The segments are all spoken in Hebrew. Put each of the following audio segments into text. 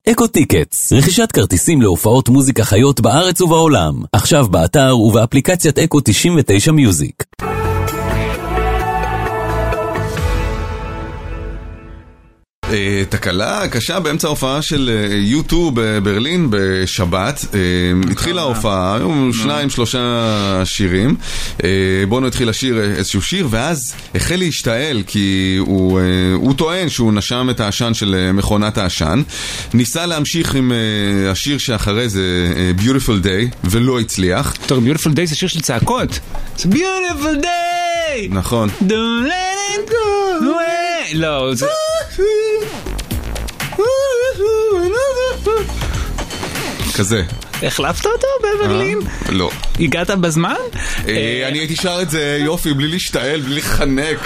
אקו טיקטס, רכישת כרטיסים להופעות מוזיקה חיות בארץ ובעולם. עכשיו באתר ובאפליקציית אקו 99 מיוזיק. תקלה קשה באמצע ההופעה של יוטו בברלין בשבת. התחילה ההופעה, היו 2-3 שירים. בונו התחיל לשיר איזשהו שיר, ואז החל להשתעל, כי הוא טוען שהוא נשם את העשן של מכונת העשן. ניסה להמשיך עם השיר שאחרי זה, Beautiful Day, ולא הצליח. טוב, Beautiful Day זה שיר של צעקות. It's a beautiful day! נכון. Don't let it go away! לא, זה... כזה. החלפת אותו בברלין? לא. הגעת בזמן? אני הייתי שר את זה יופי, בלי להשתעל, בלי לחנק.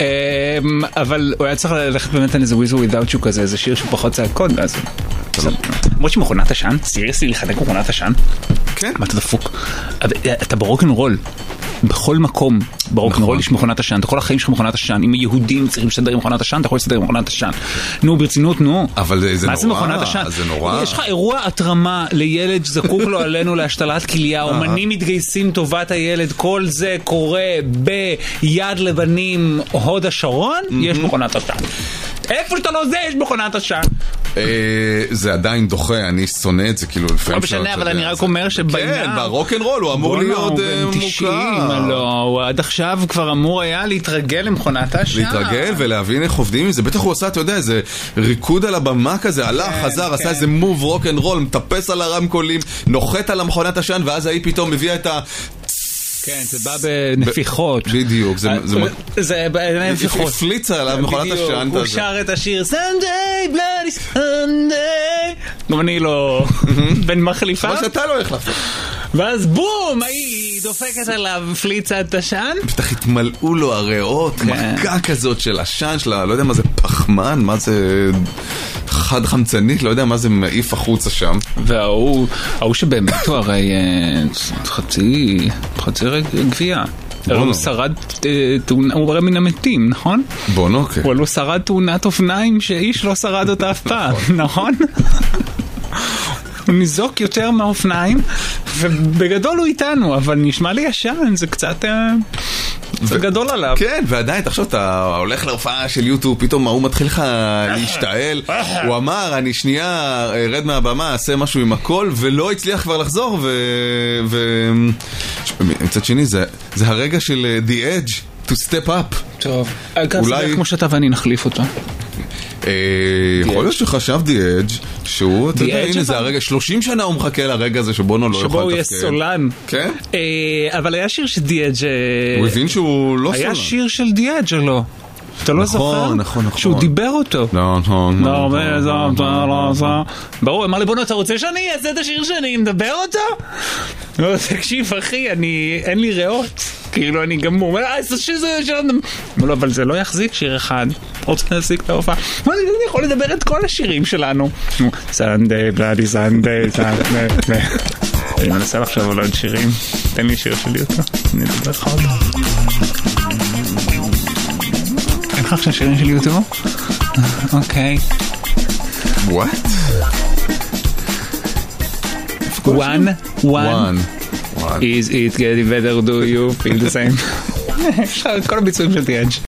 אבל הוא היה צריך ללכת באמת על איזה With or Without You כזה, איזה שיר שהוא פחות צעקות, ואז... למרות שמכונת עשן, סיריוסלי לחנק מכונת עשן? כן. מה אתה דפוק? אתה ברוקנרול. בכל מקום ברוקנרול יש מכונת עשן, אתה כל החיים שלך מכונת עשן. אם היהודים צריכים להסתדר עם מכונת עשן, אתה יכול להסתדר עם מכונת עשן. נו, ברצינות, נו. אבל זה מה זה מכונת עשן? זה נורא. יש לך אירוע התרמה לילד שזקוק לו עלינו להשתלת כליה, אומנים מתגייסים טובת הילד, כל זה קורה ביד לבנים הוד השרון, יש מכונת עשן. איפה שאתה לא זה, יש מכונת עשן. זה עדיין דוחה, אני שונא את זה, כאילו לא משנה, אבל אני רק אומר שבעיניו... כן, ברוקנרול הוא אמור להיות מוכר. לא, הוא עד עכשיו כבר אמור היה להתרגל למכונת העשן. להתרגל ולהבין איך עובדים מזה. בטח הוא עשה, אתה יודע, איזה ריקוד על הבמה כזה, הלך, חזר, עשה איזה מוב רוקנרול, מטפס על הרמקולים, נוחת על המכונת העשן, ואז ההיא פתאום מביאה את ה... כן, זה בא בנפיחות. בדיוק, זה בנפיחות. הפליצה עליו מכונת השען. הוא שר את השיר Sunday, Bloody Sunday. גם אני לא בן מחליפה. מה שאתה לא החלפת. ואז בום, היא דופקת עליו פליצת השען. בטח התמלאו לו הריאות, מכה כזאת של השען שלה, לא יודע מה זה פחמן, מה זה חד חמצנית, לא יודע מה זה מעיף החוצה שם. והוא שבאמת הוא הרי חצי גבייה. הוא שרד תאונה, הוא הרי מן המתים, נכון? בונו, כן. הוא לא שרד תאונת אופניים שאיש לא שרד אותה אף פעם, נכון? הוא ניזוק יותר מהאופניים, ובגדול הוא איתנו, אבל נשמע לי ישן, זה קצת גדול עליו. כן, ועדיין, תחשוב, אתה הולך להופעה של יוטיוב, פתאום הוא מתחיל לך להשתעל, הוא אמר, אני שנייה רד מהבמה, אעשה משהו עם הכל, ולא הצליח כבר לחזור, מצד שני, זה הרגע של The Edge to step up. טוב, אולי כמו שאתה ואני נחליף אותו. יכול להיות שחשבתי אדג' שהוא, אתה יודע, הנה זה הרגע, 30 שנה הוא מחכה לרגע הזה שבו לא יוכל לתפקד. שבו הוא יהיה סולן. כן? אבל היה שיר של די אדג' הוא הבין שהוא לא סולן. היה שיר של די אדג' לא. אתה לא זוכר? נכון. שהוא דיבר אותו. לא. ברור, אמר לי, בונו, אתה רוצה שאני אעשה את השיר שאני מדבר אותו? לא, תקשיב, אחי, אין לי ריאות. כאילו, אני גמור. אבל זה לא יחזיק שיר אחד. רוצה להחזיק את ההופעה. אני יכול לדבר את כל השירים שלנו. סנדיי, בלאדי סנדיי, סנדיי. אני מנסה לחשוב על עוד שירים. תן לי שיר שלי אותו. אני אדבר לך אותו. אין לך עכשיו שירים של יוטיוב? אוקיי. What? One. Is it getting better? Do you feel the same? יש לך את כל הביצועים של The Edge.